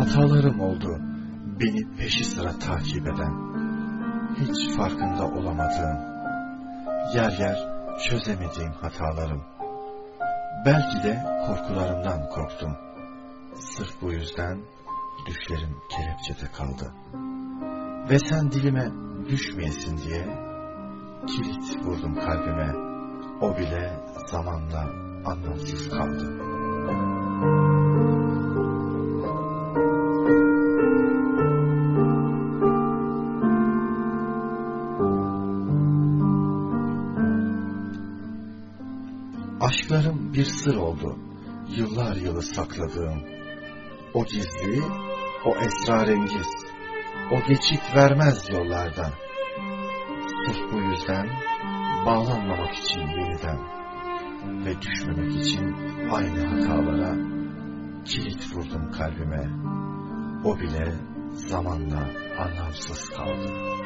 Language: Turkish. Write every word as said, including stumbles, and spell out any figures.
Hatalarım oldu beni peşi sıra takip eden, hiç farkında olamadığım, yer yer çözemediğim hatalarım. Belki de korkularımdan korktum. Sırf bu yüzden düşlerim kelepçede kaldı. Ve sen dilime düşmeyesin diye kilit vurdum kalbime. O bile zamanla anlamsız kaldı. Aşklarım bir sır oldu, yıllar yılı sakladığım. O gizli, o esrarengiz, o geçit vermez yollardan. Sırf bu yüzden bağlanmamak için yeniden ve düşmemek için aynı hatalara kilit vurdum kalbime. O bile zamanla anlamsız kaldı.